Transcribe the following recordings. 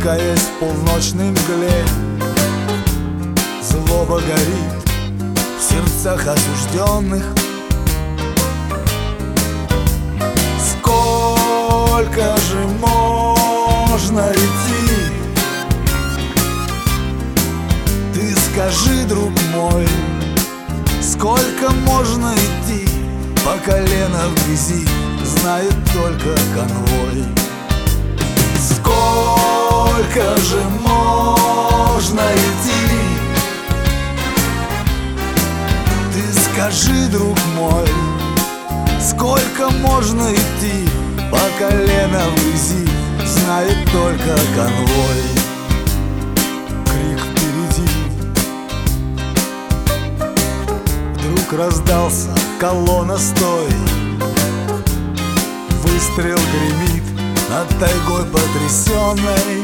Путаясь в полночной мгле, злоба горит в сердцах осужденных. Сколько же можно идти? Ты скажи, друг мой, сколько можно идти? По колено в грязи знает только конвой. Сколько же можно идти? Ты скажи, друг мой, сколько можно идти? По колено в грязи знает только конвой. Крик впереди. Вдруг раздался: колонна, стой! Выстрел гремит над тайгой потрясенной.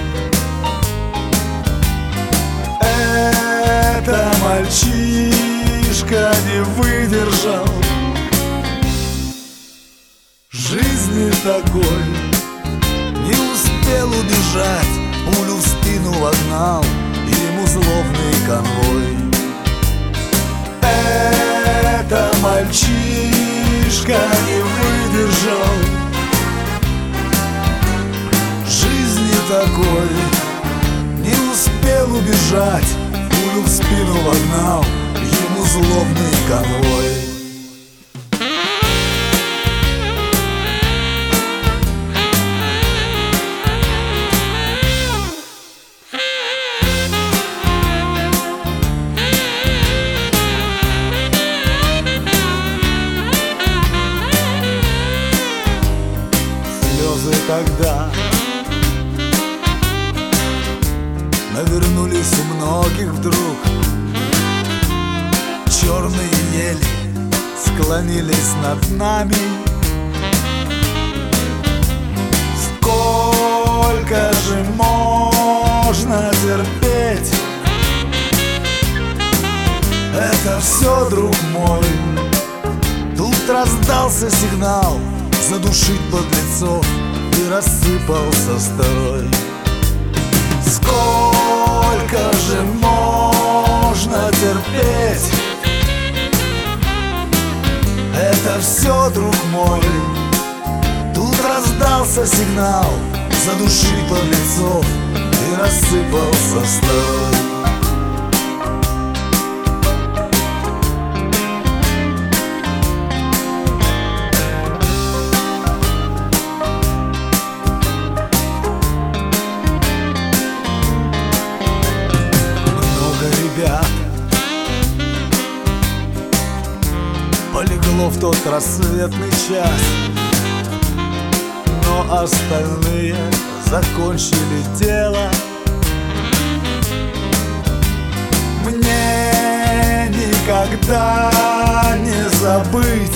Это мальчишка не выдержал жизни такой, не успел убежать, пулю в спину вогнал ему злобный конвой. Это мальчишка не выдержал жизни такой, не успел убежать, пулю в спину вогнал ему злобный конвой. Тогда навернулись у многих вдруг. Черные ели склонились над нами. Сколько же можно терпеть? Это все, друг мой. Тут раздался сигнал задушить подлецов, и рассыпался строй. Сколько же можно терпеть? Это все, друг мой. Тут раздался сигнал задушить подлецов, и рассыпался строй. Полегло в тот рассветный час, но остальные закончили дело. Мне никогда не забыть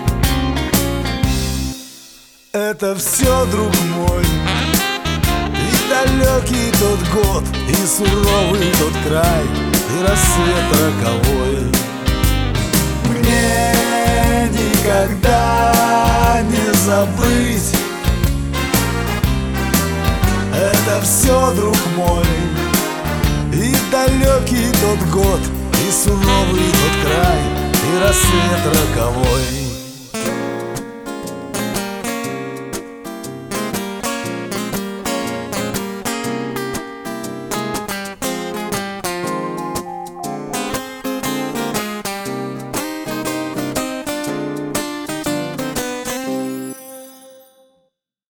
это все, друг мой. И далекий тот год, и суровый тот край, и рассвет роковой. Мне никогда не забыть это все, друг мой. И далекий тот год, и суровый тот край, и рассвет роковой.